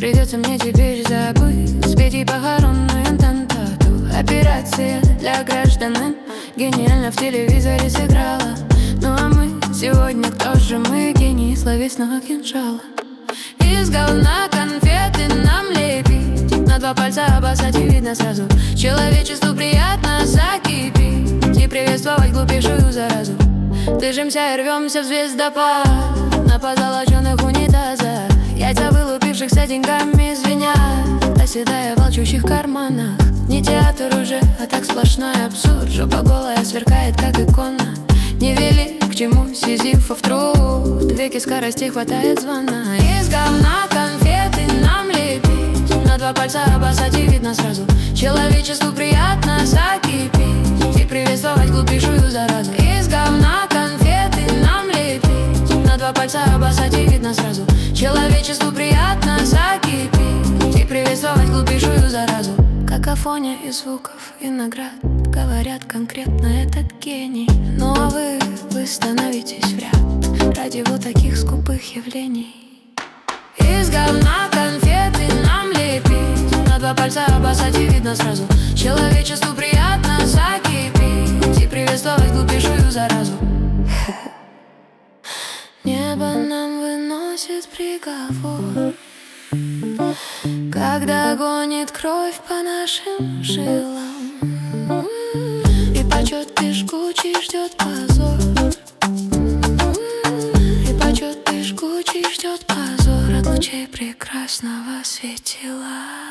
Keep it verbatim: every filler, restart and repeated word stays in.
Придется мне теперь забыть, спеть и похоронную кантату. Операция для граждан гениально в телевизоре сыграла. Ну а мы сегодня кто же мы? Гении словесного кинжала. Из говна конфеты нам лепить, на два пальца обоссать и видно сразу. Человечеству приятно закипеть и приветствовать глупейшую заразу. Движемся и рвемся в звездопад на позолоченных унитазах. Яйца вылупившихся деньгами звенят, оседая в волчущих карманах. Не театр уже, а так сплошной абсурд. Жопа голая сверкает, как икона. Не вели к чему Сизифов труд, веки скорости хватает звона. Из говна конфеты нам лепить, на два пальца обоссать и видно сразу. Человечеству приятно закипеть и приветствовать глупейшую заразу. Из говна конфеты нам лепить, на два пальца обоссать и видно сразу. Человечеству приятно закипеть и приветствовать глупейшую заразу. Какофония из звуков и наград говорят конкретно этот гений. Ну а вы, вы становитесь в ряд ради вот таких скупых явлений. Из говна конфеты нам лепить, на два пальца обоссать и видно сразу. Человечеству приятно закипеть и приветствовать глупейшую заразу. Небо нам выносит приговор, когда гонит кровь по нашим жилам, и почетный жгучий ждет позор, и почетный жгучий ждет позор от лучей прекрасного светила.